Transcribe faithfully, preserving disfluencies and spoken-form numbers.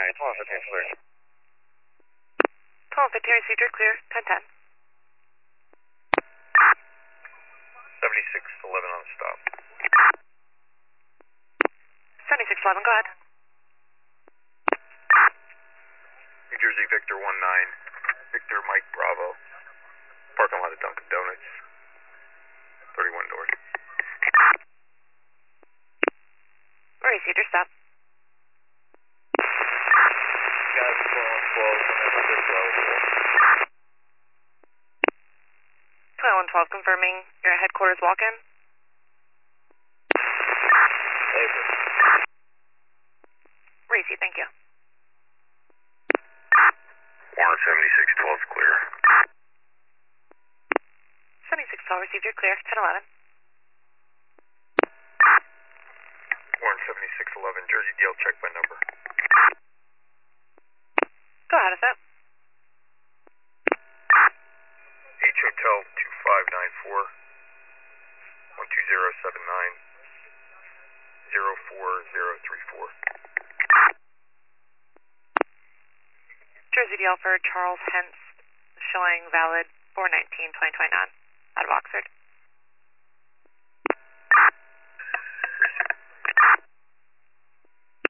twelve fifteen clear. twelve fifteen received, you're clear, ten ten. seventy-six eleven on the stop. seventy-six eleven, go ahead. New Jersey Victor one nine, Victor Mike Bravo, parking lot of Dunkin' Donuts, thirty-one North. Received, your stop. Got twelve twelve, twelve. twenty-one twelve, confirming your headquarters walk-in. Over. Received, thank you. Warren seventy-six twelve clear. seventy-six twelve, received, you're clear, ten eleven. Warren seventy-six eleven, Jersey Deal, check by number. Go ahead with it. H Hotel two five nine four, one two zero seven nine, zero four zero three four. Jersey deal for Charles Hens, showing valid four nineteen twenty twenty-nine, out of Oxford.